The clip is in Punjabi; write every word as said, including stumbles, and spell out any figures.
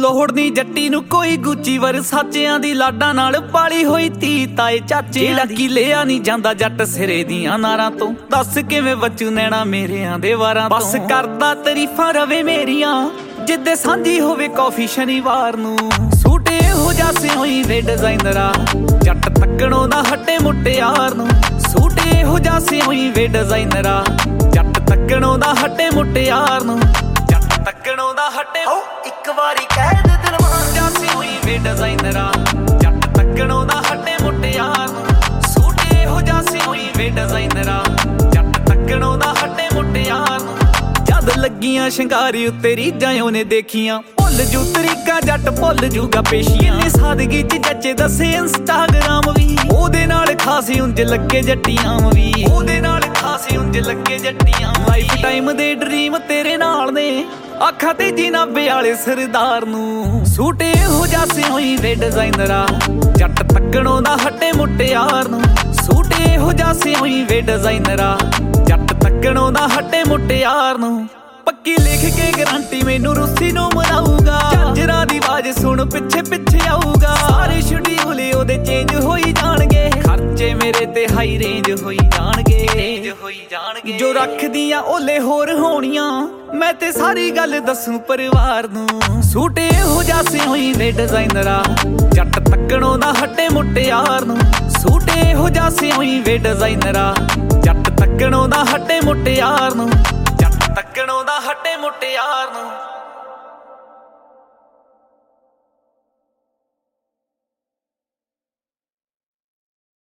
ਲੋੜ ਨੀ ਜੱਟੀ ਨੂੰ ਕੋਈ ਗੁੱਚੀ ਵਰਸਾਚਿਆਂ ਦੀ ਲਾਡਾਂ ਨਾਲ ਪਾਲੀ ਹੋਈ ਧੀ ਤਾਏ ਚਾਚੇ ਜਿਹੜਾ ਕੀ ਲਿਆ ਨਹੀਂ ਜਾਂਦਾ ਜੱਟ ਸਿਰੇ ਦੀਆਂ ਨਾਰਾਂ ਤੋਂ। ਦੱਸ ਕਿਵੇਂ ਬਚੂ ਨੈਣਾ ਮੇਰਿਆਂ ਦੇ ਵਾਰਾਂ ਤੋਂ। ਬਸ ਕਰਦਾ ਤਾਰੀਫਾਂ ਰਵੇ ਮੇਰੀਆਂ ਜਿੱਦੇ ਸਾਂਝੀ ਹੋਵੇ ਕੌਫੀ ਸ਼ਨੀਵਾਰ ਨੂੰ। ਸੂਟ ਇਹੋ ਜਿਹਾ ਸਿਉਈ ਵੇ ਡਿਜ਼ਾਈਨਰਾ ਜੱਟ ਤੱਕਣੋਂ ਦਾ ਹਟੇ ਮੁਟਿਆਰ ਨੂੰ। ਸੂਟ ਇਹੋ ਜਿਹਾ ਸਿਉਈ ਵੇ ਡਿਜ਼ਾਈਨਰਾ ਜੱਟ ਤੱਕਣੋਂ ਦਾ ਹਟੇ ਮੁਟਿਆਰ ਨੂੰ। ਜੱਟ ਤੱਕਣੋਂ ਦਾ ਹਟੇ ਹੋ ਇੱਕ ਵਾਰੀ ਕਹਿ ਦੇ ਦਿਲਵਾਨ ਜਾ ਸਿਉਈ ਵੇ ਡਿਜ਼ਾਈਨਰਾ ਜੱਟ ਤੱਕਣੋਂ ਦਾ ਹਟੇ ਮੁਟਿਆਰ ਨੂੰ। ਸੂਟ ਇਹੋ ਜਿਹਾ ਸਿਉਈ ਵੇ ਡਿਜ਼ਾਈਨਰਾ ਜੱਟ ਤੱਕਣੋਂ ਦਾ ਹਟੇ ਮੁਟਿਆਰ ਨੂੰ। ਜਦ ਲੱਗੀਆਂ ਸ਼ਿੰਗਾਰੀ ਉੱਤੇ ਰੀਝਾਂ ਉਹਨੇ ਦੇਖੀਆਂ ਭੁੱਲ ਜੂ ਤਰੀਕਾ ਜੱਟ ਭੁੱਲ ਜੂਗਾ ਪੇਸ਼ੀਆਂ। ਇਹ ਸਾਦਗੀ ਚ ਜੱਚੇ ਦੱਸੇ ਇੰਸਟਾਗ੍ਰਾਮ ਵੀ ਉਹਦੇ ਨਾਲ ਖਾਸੀ ਉਂਝ ਲੱਗੇ ਜੱਟੀਆਂ ਵੀ ਉਹਦੇ ਨਾਲ ਖਾਸੀ ਉਂਝ ਲੱਗੇ ਜੱਟੀਆਂ। ਲਾਈਫ ਟਾਈਮ ਦੇ ਡ੍ਰੀਮ ਤੇਰੇ ਨਾਲ ਨੇ ਅੱਖਾਂ ਤੇ ਜੀਨਾਬੇ ਵਾਲੇ ਸਰਦਾਰ ਨੂੰ। ਸੂਟ ਇਹੋ ਜਿਹਾ ਸਿਉਈ ਵੇ ਡਿਜ਼ਾਈਨਰਾ ਜੱਟ ਤੱਕਣੋਂ ਦਾ ਹਟੇ ਮੁਟਿਆਰ ਨੂੰ। ਸੂਟ ਇਹੋ ਜਿਹਾ ਸਿਉਈ ਵੇ ਡਿਜ਼ਾਈਨਰਾ ਜੱਟ ਤੱਕਣੋਂ ਦਾ ਹਟੇ ਮੁਟਿਆਰ ਨੂੰ। ਪੱਕੀ ਲਿਖ ਕੇ ਗਰੰਟੀ ਮੈਨੂੰ ਰੂਸੀ ਨੂੰ ਮਨਾਊਗਾ। ਝਾਂਜਰਾਂ ਦੀ ਆਵਾਜ਼ ਸੁਣ ਪਿੱਛੇ ਪਿੱਛੇ ਆਊਗਾ। ਸਾਰੇ ਸ਼ਡਿਊਲ ਉਹਦੇ ਚੇਂਜ ਹੋਈ ਜਾਣਗੇ ਖਰਚੇ ਮੇਰੇ ਤੇ ਹਾਈ ਰੇਂਜ ਹੋਈ ਜਾਣਗੇ ਰੇਂਜ ਹੋਈ ਜਾਣਗੇ। ਜੋ ਰੱਖਦੀਆਂ ਓਲੇ ਹੋਰ ਹੋਣੀਆਂ ਮੈਂ ਤੇ ਸਾਰੀ ਗੱਲ ਦੱਸੂ ਪਰਿਵਾਰ ਨੂੰ। ਸੂਟ ਇਹੋ ਜਿਹਾ ਸਿਉਈ ਵੇ ਡਿਜ਼ਾਈਨਰਾ ਜੱਟ ਤੱਕਣੋਂ ਦਾ ਹਟੇ ਮੁਟਿਆਰ ਨੂੰ। ਸੂਟ ਇਹੋ ਜਿਹਾ ਸਿਉਈ ਵੇ ਡਿਜ਼ਾਈਨਰਾ ਜੱਟ ਤੱਕਣੋਂ ਦਾ ਹਟੇ ਮੁਟਿਆਰ ਨੂੰ। ਜੱਟ ਤੱਕਣੋਂ ਦਾ ਹਟੇ ਮੁਟਿਆਰ ਨੂੰ।